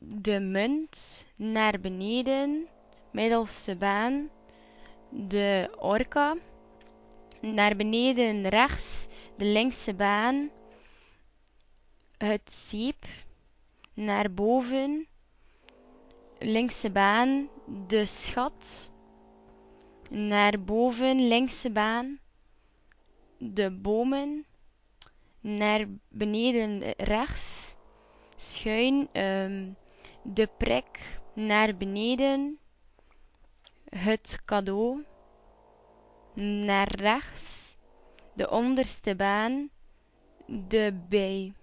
de munt, naar beneden, middelste baan, de orka, naar beneden rechts, de linkse baan, het zeep, naar boven, linkse baan, de schat, naar boven, linkse baan, de bomen, naar beneden rechts, schuin, de prik, naar beneden, het cadeau, naar rechts, de onderste baan, de bij,